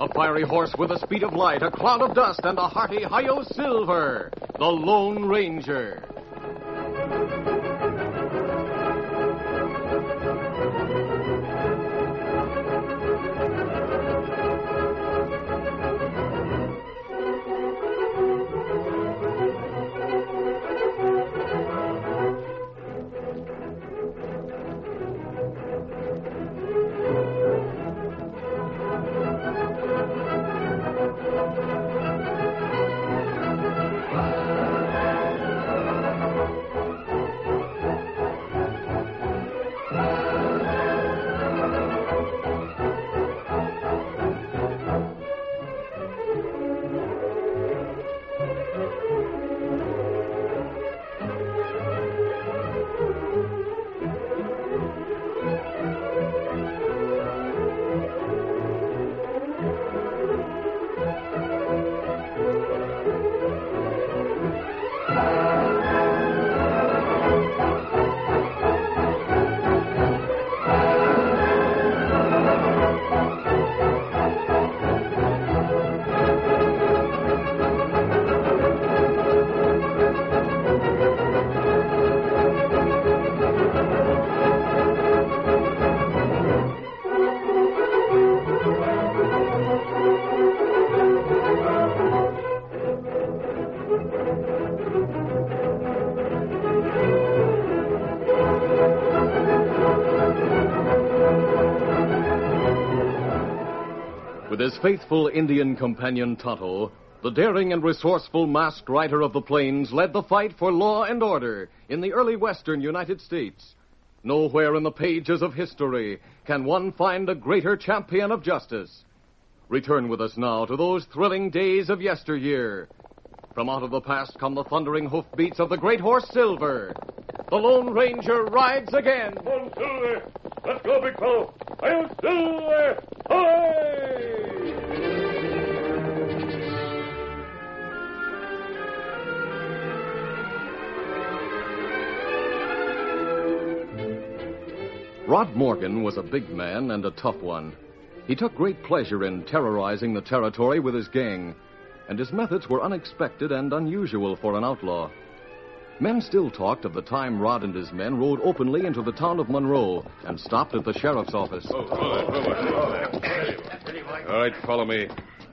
fiery horse with the speed of light, a cloud of dust, and a hearty Hi-Yo Silver, the Lone Ranger. With his faithful Indian companion Tonto, the daring and resourceful masked rider of the plains led the fight for law and order in the early western United States. Nowhere in the pages of history can one find a greater champion of justice. Return with us now to those thrilling days of yesteryear. From out of the past come the thundering hoofbeats of the great horse Silver. The Lone Ranger rides again. Come on, Silver. Let's go, big fellow. Hi-Yo Silver! Hi! Rod Morgan was a big man and a tough one. He took great pleasure in terrorizing the territory with his gang, and his methods were unexpected and unusual for an outlaw. Men still talked of the time Rod and his men rode openly into the town of Monroe and stopped at the sheriff's office. All right, follow me.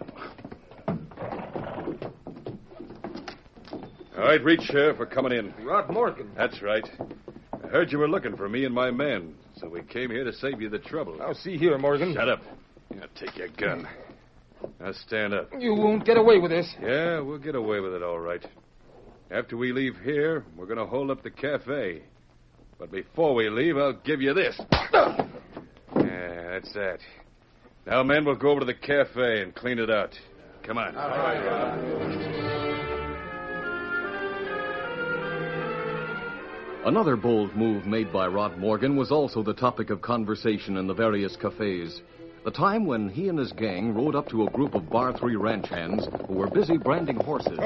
All right, reach, Sheriff. We're coming in. Rod Morgan. That's right. I heard you were looking for me and my men, so we came here to save you the trouble. Now, see here, Morgan. Shut up. Now, take your gun. Now, stand up. You won't get away with this. Yeah, we'll get away with it, all right. After we leave here, we're going to hold up the cafe. But before we leave, I'll give you this. Yeah, that's that. Now, men, we'll go over to the cafe and clean it out. Come on. All right. Another bold move made by Rod Morgan was also the topic of conversation in the various cafes. The time when he and his gang rode up to a group of Bar 3 ranch hands who were busy branding horses.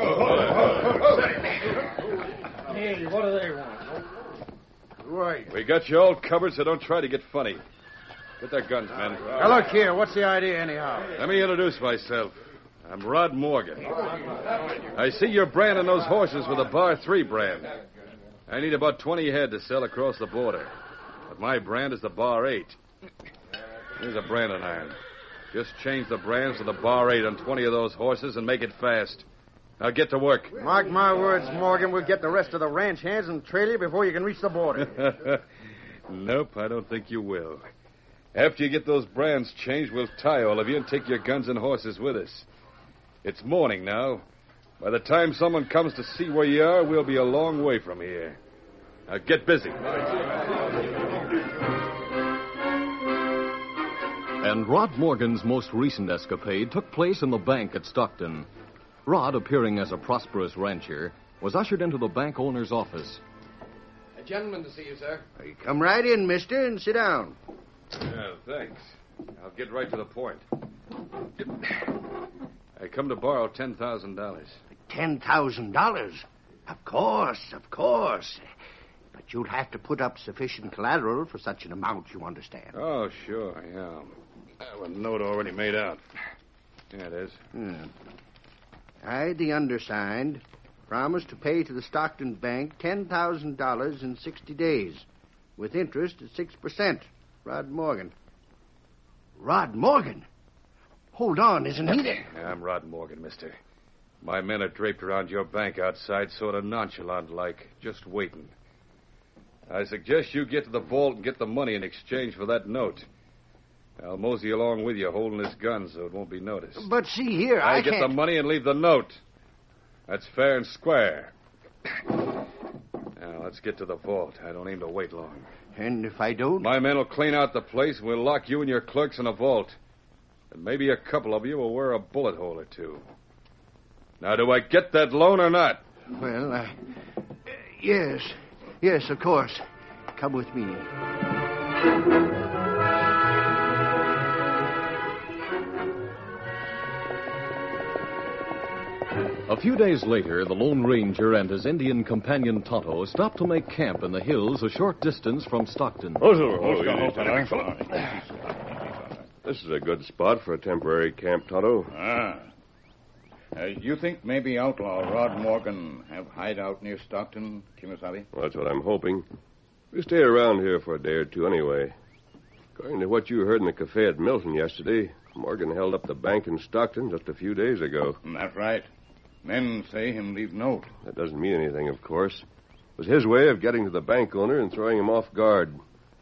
Hey, what do they want? Right. We got you all covered, so don't try to get funny. Get their guns, men. Now, look here. What's the idea, anyhow? Let me introduce myself. I'm Rod Morgan. I see you're branding those horses with a Bar 3 brand. I need about 20 head to sell across the border. But my brand is the Bar 8. Here's a branding iron. Just change the brands to the Bar 8 on 20 of those horses and make it fast. Now get to work. Mark my words, Morgan. We'll get the rest of the ranch hands and trail you before you can reach the border. Nope, I don't think you will. After you get those brands changed, we'll tie all of you and take your guns and horses with us. It's morning now. By the time someone comes to see where you are, we'll be a long way from here. Now get busy. And Rod Morgan's most recent escapade took place in the bank at Stockton. Rod, appearing as a prosperous rancher, was ushered into the bank owner's office. A gentleman to see you, sir. Come right in, mister, and sit down. Yeah, thanks. I'll get right to the point. I come to borrow $10,000. $10,000? Of course. But you'll have to put up sufficient collateral for such an amount, you understand. Oh, sure, yeah. I have a note already made out. Yeah, it is. I, the undersigned, promise to pay to the Stockton Bank $10,000 in 60 days, with interest at 6%. Rod Morgan. Rod Morgan? Hold on, isn't he there? Yeah, I'm Rod Morgan, mister. My men are draped around your bank outside, sort of nonchalant-like, just waiting. I suggest you get to the vault and get the money in exchange for that note. I'll mosey along with you, holding this gun so it won't be noticed. But see here, I get can't... the money and leave the note. That's fair and square. Now, let's get to the vault. I don't aim to wait long. And if I don't? My men will clean out the place, and we'll lock you and your clerks in a vault. And maybe a couple of you will wear a bullet hole or two. Now, do I get that loan or not? Well, yes. Yes, of course. Come with me. A few days later, the Lone Ranger and his Indian companion Tonto stopped to make camp in the hills a short distance from Stockton. This is a good spot for a temporary camp, Tonto. You think maybe outlaw Rod Morgan have hideout near Stockton, Kimasabi? Well, that's what I'm hoping. We stay around here for a day or two anyway. According to what you heard in the cafe at Milton yesterday, Morgan held up the bank in Stockton just a few days ago. That's right. Men say him leave note. That doesn't mean anything, of course. It was his way of getting to the bank owner and throwing him off guard.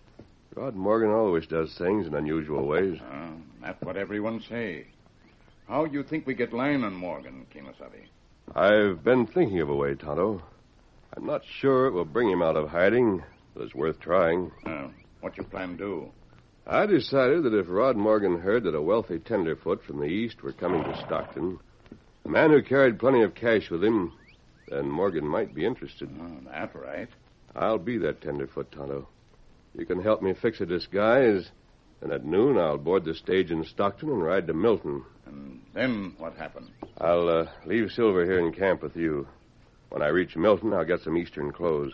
Rod Morgan always does things in unusual ways. That's what everyone say. How you think we get line on Morgan, Kimasabi? I've been thinking of a way, Tonto. I'm not sure it will bring him out of hiding, but it's worth trying. What you plan to do? I decided that if Rod Morgan heard that a wealthy tenderfoot from the east were coming to Stockton, a man who carried plenty of cash with him, then Morgan might be interested. That's right. I'll be that tenderfoot, Tonto. You can help me fix a disguise, and at noon I'll board the stage in Stockton and ride to Milton. And then what happens? I'll leave Silver here in camp with you. When I reach Milton, I'll get some eastern clothes.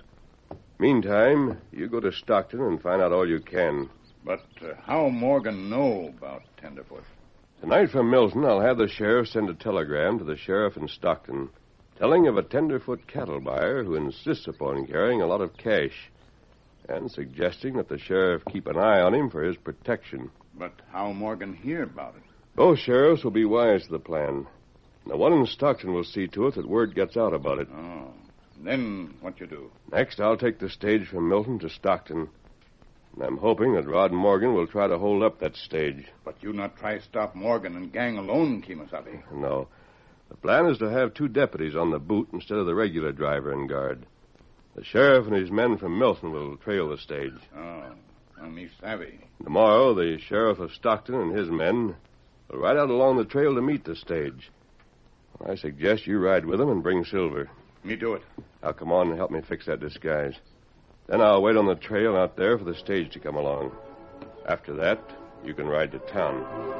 Meantime, you go to Stockton and find out all you can. But how Morgan know about Tenderfoot? Tonight from Milton, I'll have the sheriff send a telegram to the sheriff in Stockton, telling of a tenderfoot cattle buyer who insists upon carrying a lot of cash, and suggesting that the sheriff keep an eye on him for his protection. But how Morgan hear about it? Both sheriffs will be wise to the plan. The one in Stockton will see to it that word gets out about it. Oh. Then what you do? Next, I'll take the stage from Milton to Stockton. And I'm hoping that Rod Morgan will try to hold up that stage. But you not try stop Morgan and gang alone, Kimasabi. No. The plan is to have two deputies on the boot instead of the regular driver and guard. The sheriff and his men from Milton will trail the stage. Oh, me savvy. Tomorrow, the sheriff of Stockton and his men will ride out along the trail to meet the stage. I suggest you ride with them and bring Silver. Me do it. Now, come on and help me fix that disguise. Then I'll wait on the trail out there for the stage to come along. After that, you can ride to town.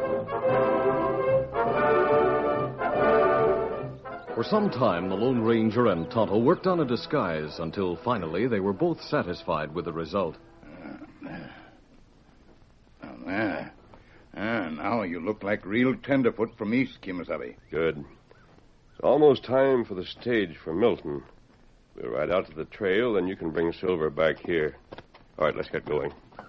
For some time, the Lone Ranger and Tonto worked on a disguise until finally they were both satisfied with the result. Now you look like real Tenderfoot from East, Kimasabi. Good. It's almost time for the stage for Milton. We'll ride out to the trail, then you can bring Silver back here. All right, let's get going.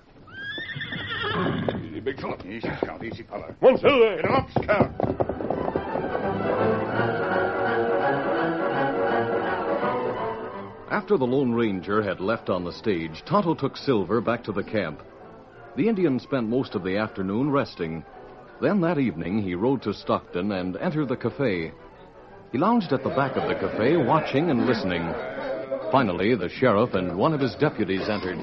Easy, big fella. Easy, Scout. Easy, fella. One, Silver. Get him up, Scout. After the Lone Ranger had left on the stage, Tonto took Silver back to the camp. The Indian spent most of the afternoon resting. Then that evening, he rode to Stockton and entered the cafe. He lounged at the back of the cafe, watching and listening. Finally, the sheriff and one of his deputies entered.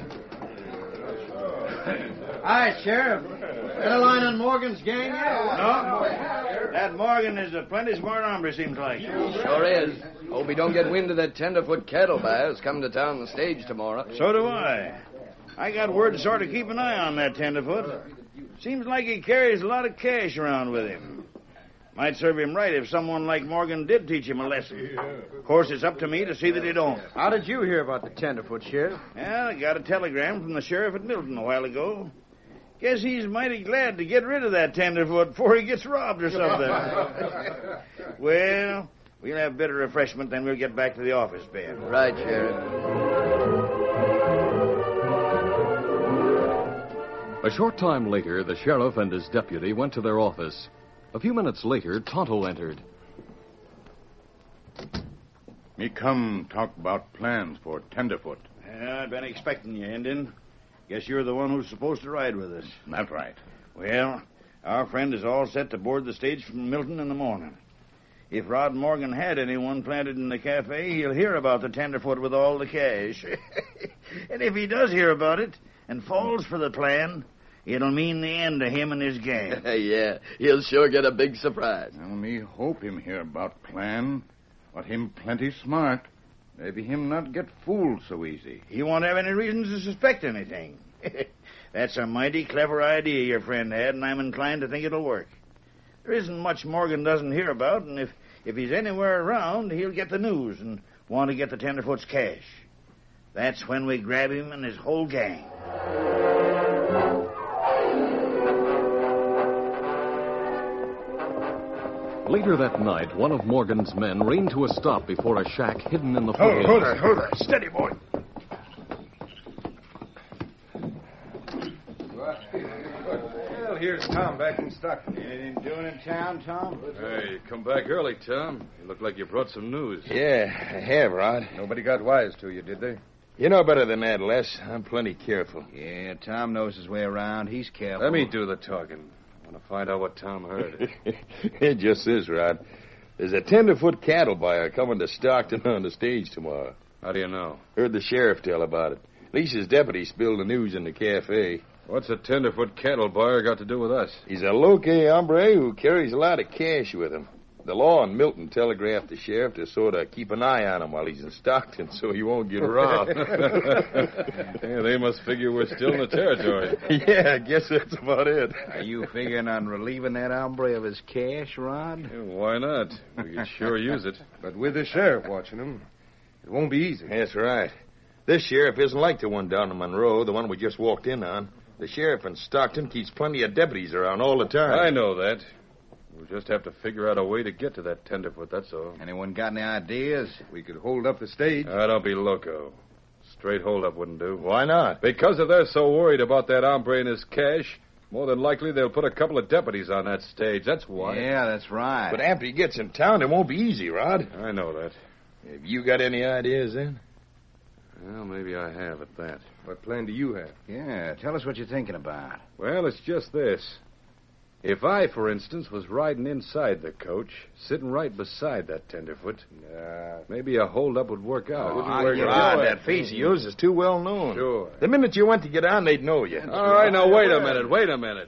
Hi, Sheriff. Got a line on Morgan's gang yet? No. That Morgan is a plenty smart hombre, seems like. Sure is. Hope he don't get wind of that tenderfoot cattle buyers coming to town on the stage tomorrow. So do I. I got word to sort of keep an eye on that tenderfoot. Seems like he carries a lot of cash around with him. Might serve him right if someone like Morgan did teach him a lesson. Of course, it's up to me to see that he don't. How did you hear about the tenderfoot, Sheriff? Yeah, I got a telegram from the sheriff at Milton a while ago. Guess he's mighty glad to get rid of that tenderfoot before he gets robbed or something. Well, we'll have better refreshment, then we'll get back to the office, Ben. Right, Sheriff. A short time later, the sheriff and his deputy went to their office. A few minutes later, Tonto entered. Me come talk about plans for Tenderfoot. Yeah, I've been expecting you, Indian. Guess you're the one who's supposed to ride with us. That's right. Well, our friend is all set to board the stage from Milton in the morning. If Rod Morgan had anyone planted in the cafe, he'll hear about the tenderfoot with all the cash. And if he does hear about it and falls for the plan, it'll mean the end of him and his gang. Yeah, he'll sure get a big surprise. Now, me hope him hear about plan, but him plenty smart. Maybe him not get fooled so easy. He won't have any reason to suspect anything. That's a mighty clever idea your friend had, and I'm inclined to think it'll work. There isn't much Morgan doesn't hear about, and if he's anywhere around, he'll get the news and want to get the tenderfoot's cash. That's when we grab him and his whole gang. Later that night, one of Morgan's men reined to a stop before a shack hidden in the foothills. Hold there. Steady, boy. Well, here's Tom back in Stockton. Anything doing in town, Tom? Hey, you come back early, Tom. You look like you brought some news. Yeah, I have, Rod. Nobody got wise to you, did they? You know better than that, Les. I'm plenty careful. Yeah, Tom knows his way around. He's careful. Let me do the talking. I want to find out what Tom heard. It just is, Rod. There's a tenderfoot cattle buyer coming to Stockton on the stage tomorrow. How do you know? Heard the sheriff tell about it. Lisa's deputy spilled the news in the cafe. What's a tenderfoot cattle buyer got to do with us? He's a loque hombre who carries a lot of cash with him. The law in Milton telegraphed the sheriff to sort of keep an eye on him while he's in Stockton so he won't get robbed. Yeah, they must figure we're still in the territory. Yeah, I guess that's about it. Are you figuring on relieving that hombre of his cash, Rod? Yeah, why not? We could sure use it. But with the sheriff watching him, it won't be easy. That's right. This sheriff isn't like the one down in Monroe, the one we just walked in on. The sheriff in Stockton keeps plenty of deputies around all the time. I know that. We'll just have to figure out a way to get to that tenderfoot, that's all. Anyone got any ideas? We could hold up the stage. Don't be loco. Straight holdup wouldn't do. Why not? Because if they're so worried about that hombre and his cash, more than likely they'll put a couple of deputies on that stage. That's why. Yeah, that's right. But after he gets in town, it won't be easy, Rod. I know that. Have you got any ideas, then? Well, maybe I have at that. What plan do you have? Yeah, tell us what you're thinking about. Well, it's just this. If I, for instance, was riding inside the coach, sitting right beside that tenderfoot, maybe a holdup would work out. Rod, that face of yours is too well known. Sure. The minute you went to get on, they'd know you. All right, now, wait a minute.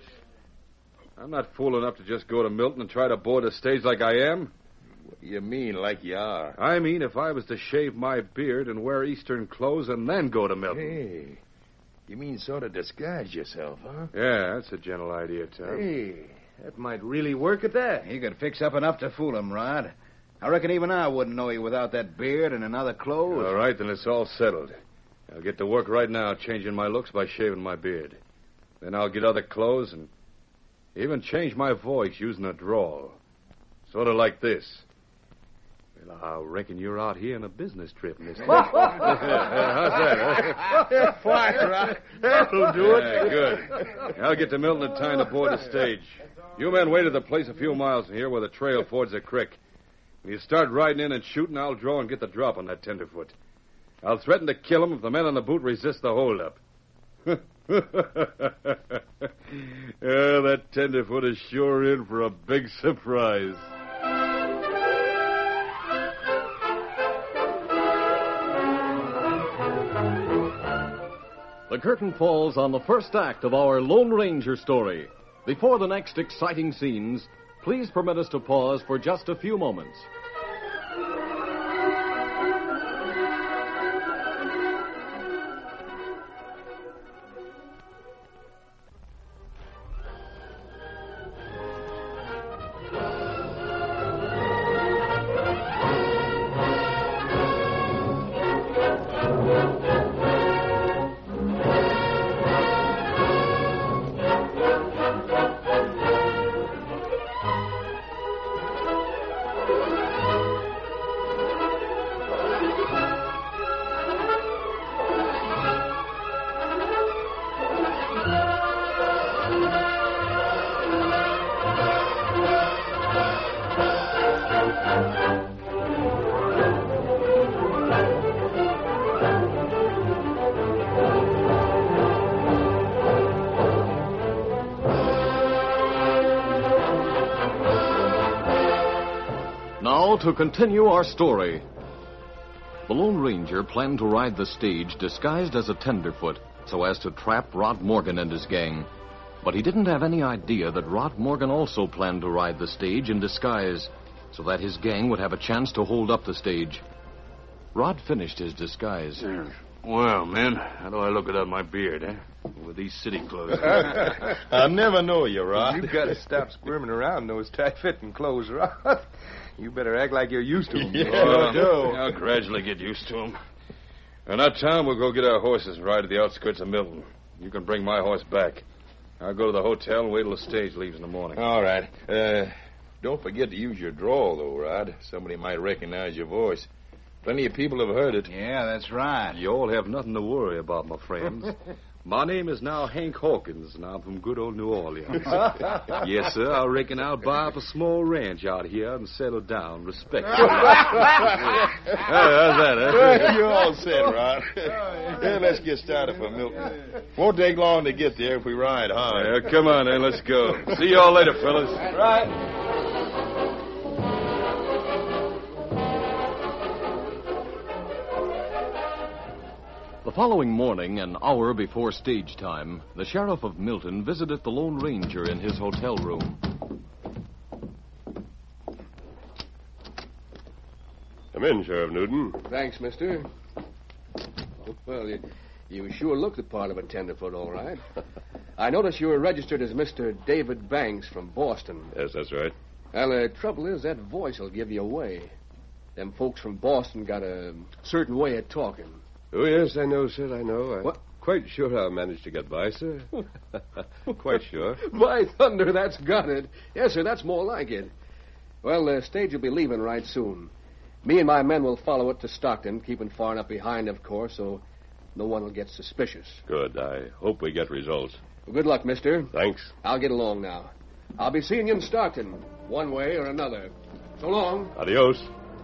I'm not fool enough to just go to Milton and try to board a stage like I am. What do you mean, like you are? I mean, if I was to shave my beard and wear Eastern clothes and then go to Milton. Hey, you mean sort of disguise yourself, huh? Yeah, that's a general idea, Tom. Hey, that might really work at that. You could fix up enough to fool him, Rod. I reckon even I wouldn't know you without that beard and another clothes. All right, then it's all settled. I'll get to work right now changing my looks by shaving my beard. Then I'll get other clothes and even change my voice using a drawl. Sort of like this. Well, I reckon you're out here on a business trip, mister. How's that, huh? Fine, Rod. That'll do it. Yeah, good. I'll get to Milton in time to board the stage. You men wait at the place a few miles from here where the trail fords the creek. When you start riding in and shooting, I'll draw and get the drop on that tenderfoot. I'll threaten to kill him if the men on the boot resist the holdup. That tenderfoot is sure in for a big surprise. The curtain falls on the first act of our Lone Ranger story. Before the next exciting scenes, please permit us to pause for just a few moments. now to continue our story. The Lone Ranger planned to ride the stage disguised as a tenderfoot so as to trap Rod Morgan and his gang. But he didn't have any idea that Rod Morgan also planned to ride the stage in disguise so that his gang would have a chance to hold up the stage. Rod finished his disguise. Well, men, how do I look without my beard, eh? With these city clothes. I'll never know you, Rod. You've got to stop squirming around in those tight-fitting clothes, Rod. You better act like you're used to them. I'll gradually get used to them. And that time we'll go get our horses and ride to the outskirts of Milton. You can bring my horse back. I'll go to the hotel and wait till the stage leaves in the morning. All right. Don't forget to use your drawl, though, Rod. Somebody might recognize your voice. Plenty of people have heard it. Yeah, that's right. You all have nothing to worry about, my friends. My name is now Hank Hawkins, and I'm from good old New Orleans. Yes, sir, I reckon I'll buy up a small ranch out here and settle down respectably. How's that, eh? You're all set, Rod. Yeah, let's get started for Milton. Won't take long to get there if we ride hard. Yeah, come on, then, let's go. See y'all later, fellas. Right. The following morning, an hour before stage time, the sheriff of Milton visited the Lone Ranger in his hotel room. Come in, Sheriff Newton. Thanks, mister. Well, you sure look the part of a tenderfoot, all right. I notice you were registered as Mr. David Banks from Boston. Yes, that's right. Well, the trouble is that voice will give you away. Them folks from Boston got a certain way of talking. Oh, yes, I know, sir, I know. What? Quite sure I'll manage to get by, sir. Quite sure. By thunder, that's got it. Yes, sir, that's more like it. Well, the stage will be leaving right soon. Me and my men will follow it to Stockton, keeping far enough behind, of course, so no one will get suspicious. Good. I hope we get results. Well, good luck, mister. Thanks. I'll get along now. I'll be seeing you in Stockton, one way or another. So long. Adios.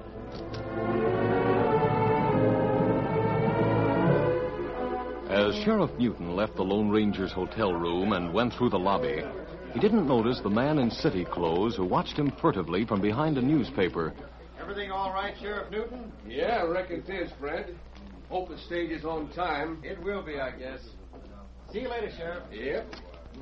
As Sheriff Newton left the Lone Ranger's hotel room and went through the lobby, he didn't notice the man in city clothes who watched him furtively from behind a newspaper. Everything all right, Sheriff Newton? Yeah, I reckon it is, Fred. Hope the stage is on time. It will be, I guess. See you later, Sheriff. Yep.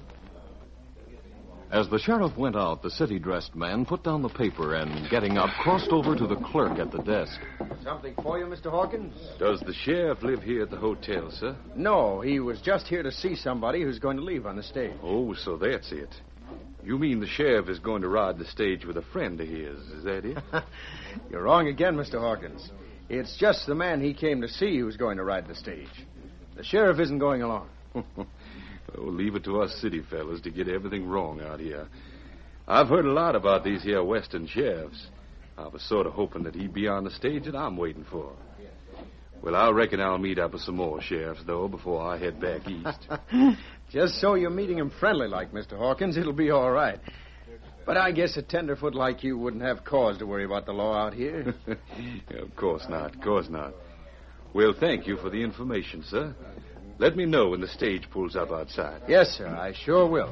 As the sheriff went out, the city-dressed man put down the paper and, getting up, crossed over to the clerk at the desk. Something for you, Mr. Hawkins? Does the sheriff live here at the hotel, sir? No, he was just here to see somebody who's going to leave on the stage. Oh, so that's it. You mean the sheriff is going to ride the stage with a friend of his, is that it? You're wrong again, Mr. Hawkins. It's just the man he came to see who's going to ride the stage. The sheriff isn't going along. Oh, leave it to us city fellas to get everything wrong out here. I've heard a lot about these here western sheriffs. I was sort of hoping that he'd be on the stage that I'm waiting for. Well, I reckon I'll meet up with some more sheriffs, though, before I head back east. Just so you're meeting him friendly like, Mr. Hawkins, it'll be all right. But I guess a tenderfoot like you wouldn't have cause to worry about the law out here. Of course not, of course not. Well, thank you for the information, sir. Let me know when the stage pulls up outside. Yes, sir, I sure will.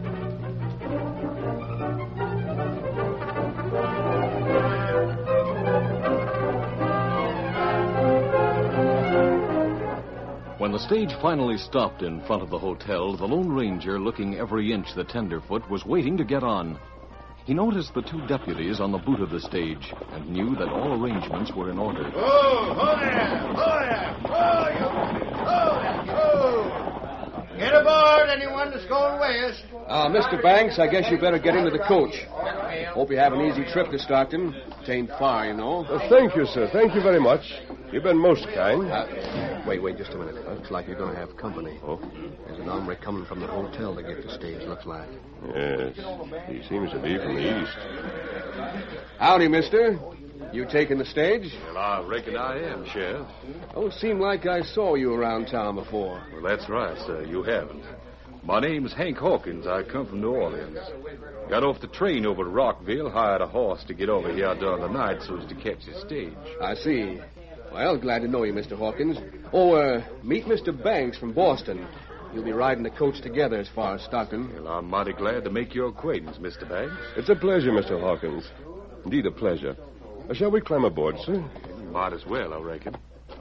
When the stage finally stopped in front of the hotel, the Lone Ranger, looking every inch the tenderfoot, was waiting to get on. He noticed the two deputies on the boot of the stage and knew that all arrangements were in order. Oh there! Oh there! Oh, you! Oh there! Oh! Get aboard, anyone that's going west. Mr. Banks, I guess you better get into the coach. Hope you have an easy trip to Stockton. It ain't far, you know. Thank you, sir. Thank you very much. You've been most kind. Wait just a minute. Looks like you're going to have company. Oh? There's an hombre coming from the hotel to get the stage, looks like. Yes. He seems to be from the east. Howdy, mister. You taking the stage? Well, I reckon I am, Sheriff. Oh, it seemed like I saw you around town before. Well, that's right, sir. You haven't. My name's Hank Hawkins. I come from New Orleans. Got off the train over to Rockville, hired a horse to get over here during the night so as to catch the stage. I see. Well, glad to know you, Mr. Hawkins. Oh, meet Mr. Banks from Boston. You'll be riding the coach together as far as Stockton. Well, I'm mighty glad to make your acquaintance, Mr. Banks. It's a pleasure, Mr. Hawkins. Indeed, a pleasure. Shall we climb aboard, sir? Might as well, I reckon.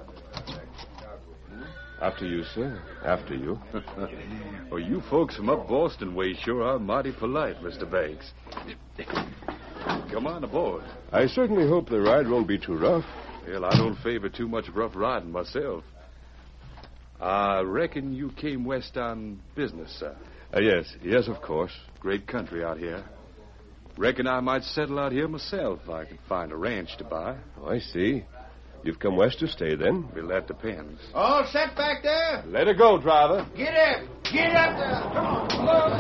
After you, sir. After you. Well, you folks from up Boston way sure are mighty polite, Mr. Banks. Come on aboard. I certainly hope the ride won't be too rough. Well, I don't favor too much rough riding myself. I reckon you came west on business, sir. Yes, of course. Great country out here. Reckon I might settle out here myself if I could find a ranch to buy. Oh, I see. You've come west to stay, then? Well, that depends. All set back there? Let her go, driver. Get up! Get up there! Come on, come on!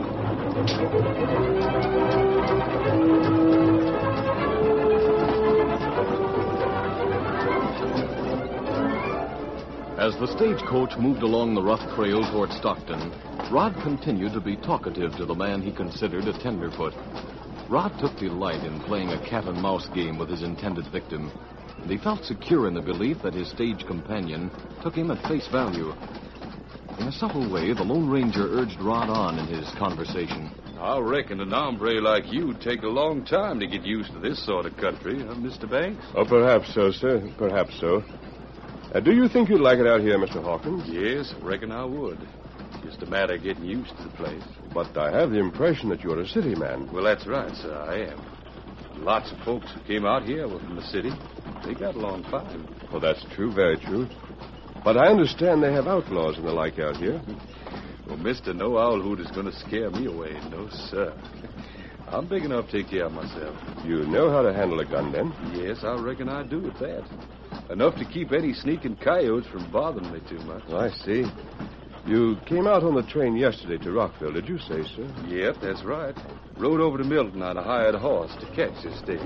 As the stagecoach moved along the rough trail toward Stockton, Rod continued to be talkative to the man he considered a tenderfoot. Rod took delight in playing a cat-and-mouse game with his intended victim, and he felt secure in the belief that his stage companion took him at face value. In a subtle way, the Lone Ranger urged Rod on in his conversation. I reckon an hombre like you'd take a long time to get used to this sort of country, huh, Mr. Banks? Oh, perhaps so, sir. Perhaps so. Do you think you'd like it out here, Mr. Hawkins? Yes, I reckon I would. Just a matter of getting used to the place. But I have the impression that you're a city man. Well, that's right, sir, I am. Lots of folks who came out here were from the city. They got along fine. Well, that's true, very true. But I understand they have outlaws and the like out here. Well, Mr. No Owl Hoot is going to scare me away. No, sir. I'm big enough to take care of myself. You know how to handle a gun, then? Yes, I reckon I do at that. Enough to keep any sneaking coyotes from bothering me too much. Oh, I see. You came out on the train yesterday to Rockville, did you say, sir? Yep, that's right. Rode over to Milton on a hired horse to catch this stage.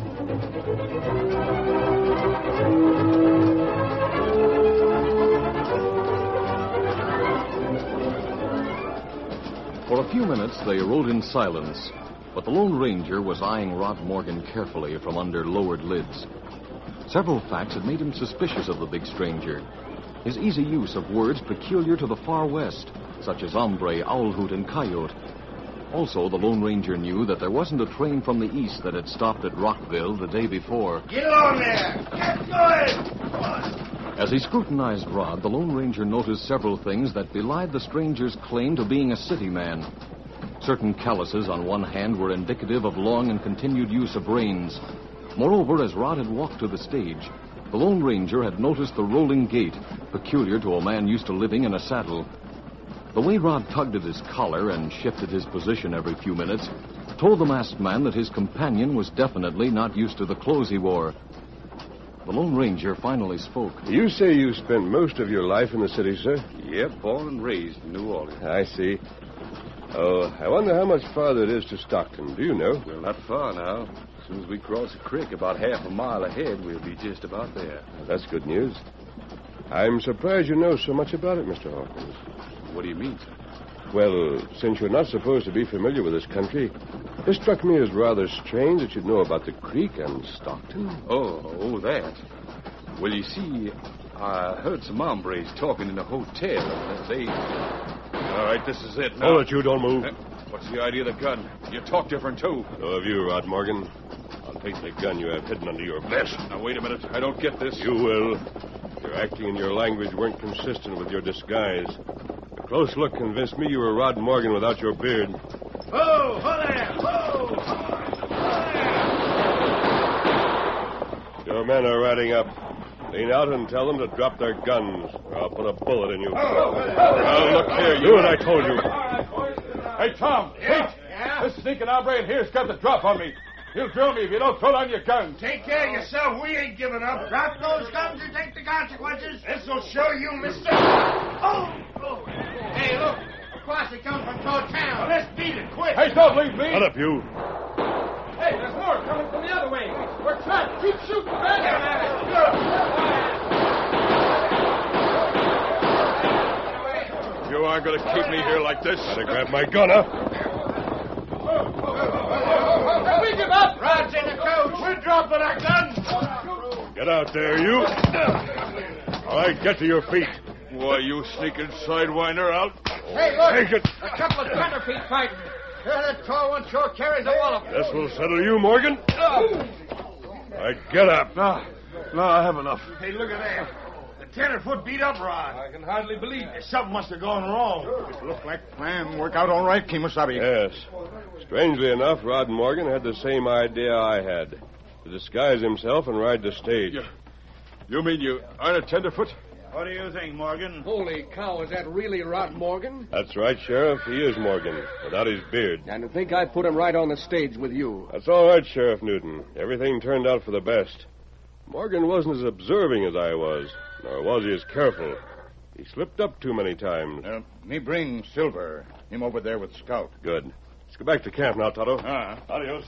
For a few minutes, they rode in silence, but the Lone Ranger was eyeing Rod Morgan carefully from under lowered lids. Several facts had made him suspicious of the big stranger. His easy use of words peculiar to the far west, such as hombre, owl hoot, and coyote. Also, the Lone Ranger knew that there wasn't a train from the east that had stopped at Rockville the day before. Get along there! Get going! Come on! As he scrutinized Rod, the Lone Ranger noticed several things that belied the stranger's claim to being a city man. Certain calluses on one hand were indicative of long and continued use of reins. Moreover, as Rod had walked to the stage, the Lone Ranger had noticed the rolling gait, peculiar to a man used to living in a saddle. The way Rod tugged at his collar and shifted his position every few minutes told the masked man that his companion was definitely not used to the clothes he wore. The Lone Ranger finally spoke. You say you spent most of your life in the city, sir? Yep, born and raised in New Orleans. I see. Oh, I wonder how much farther it is to Stockton. Do you know? Well, not far now. As soon as we cross a creek about half a mile ahead, we'll be just about there. That's good news. I'm surprised you know so much about it, Mr. Hawkins. What do you mean, sir? Well, since you're not supposed to be familiar with this country, it struck me as rather strange that you'd know about the creek and Stockton. Oh, that. Well, you see, I heard some hombres talking in the hotel. They... All right, this is it now. Hold it, you don't move. What's the idea of the gun? You talk different, too. So have you, Rod Morgan. I'll take the gun you have hidden under your vest. Now, wait a minute. I don't get this. You will. Your acting and your language weren't consistent with your disguise. A close look convinced me you were Rod Morgan without your beard. Whoa! Whoa there! Whoa! Your men are riding up. Lean out and tell them to drop their guns, or I'll put a bullet in you. Now, look here, you. Do what I told you. Hey, Tom. Yeah? Wait. This sneaking hombre in here's got the drop on me. He'll drill me if you don't throw down your guns. Take care of yourself. We ain't giving up. Drop those guns and take the consequences. This'll show you, mister. Oh! Hey, look. A posse comes from toward town. Well, let's beat it quick. Hey, don't leave me. Shut up, you. Hey, there's more coming from the other way. We're trapped. Keep shooting, man. You aren't going to keep me here like this. Better grab my gun, huh? We give up. Rod's in the coach. We're dropping our guns. Get out there, you. All right, get to your feet. Why, you sneaking sidewinder out. Hey, look. Take it. A couple of tenderfeet fighting. That tall one sure carries a wallop. This will settle you, Morgan. right, get up. No, I have enough. Hey, look at that. The tenderfoot beat up Rod. I can hardly believe it. Something must have gone wrong. Looks like plan work out all right, Kemosabe. Yes. Strangely enough, Rod Morgan had the same idea I had. To disguise himself and ride the stage. You mean you aren't a tenderfoot? What do you think, Morgan? Holy cow, is that really Rod Morgan? That's right, Sheriff. He is Morgan, without his beard. And to think I put him right on the stage with you. That's all right, Sheriff Newton. Everything turned out for the best. Morgan wasn't as observing as I was, nor was he as careful. He slipped up too many times. Me bring Silver. Him over there with Scout. Good. Let's go back to camp now, Tonto. Adios.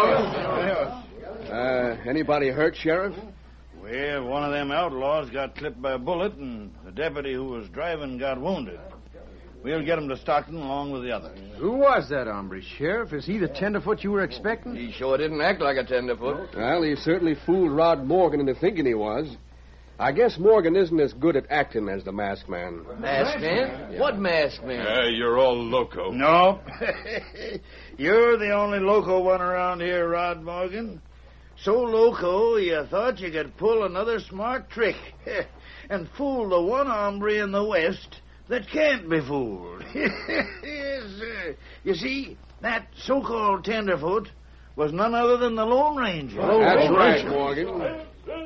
Anybody hurt, Sheriff? Well, one of them outlaws got clipped by a bullet, and the deputy who was driving got wounded. We'll get him to Stockton along with the others. Who was that hombre, Sheriff? Is he the tenderfoot you were expecting? He sure didn't act like a tenderfoot. Well, he certainly fooled Rod Morgan into thinking he was. I guess Morgan isn't as good at acting as the masked man. Masked man? Yeah. What masked man? You're all loco. No. You're the only loco one around here, Rod Morgan. So loco, you thought you could pull another smart trick and fool the one hombre in the West that can't be fooled. Yes, sir. You see, that so-called tenderfoot was none other than the Lone Ranger. That's right, Morgan.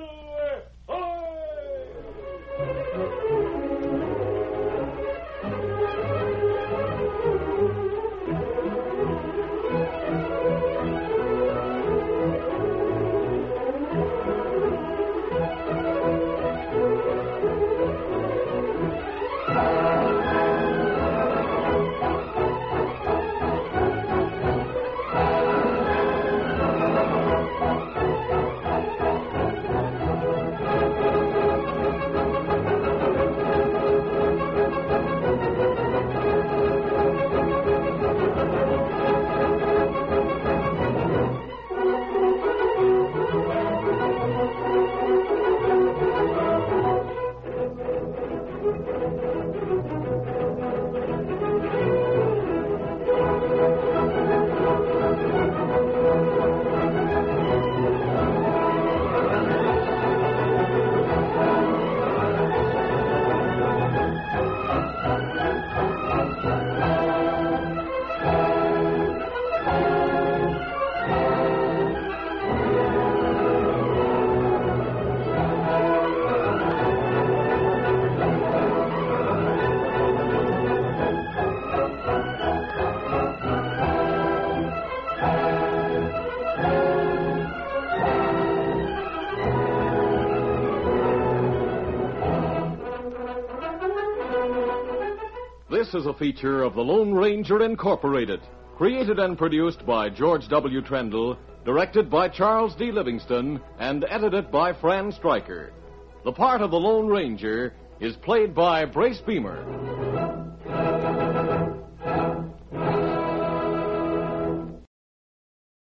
This is a feature of the Lone Ranger Incorporated, created and produced by George W. Trendle, directed by Charles D. Livingston, and edited by Fran Stryker. The part of the Lone Ranger is played by Brace Beamer.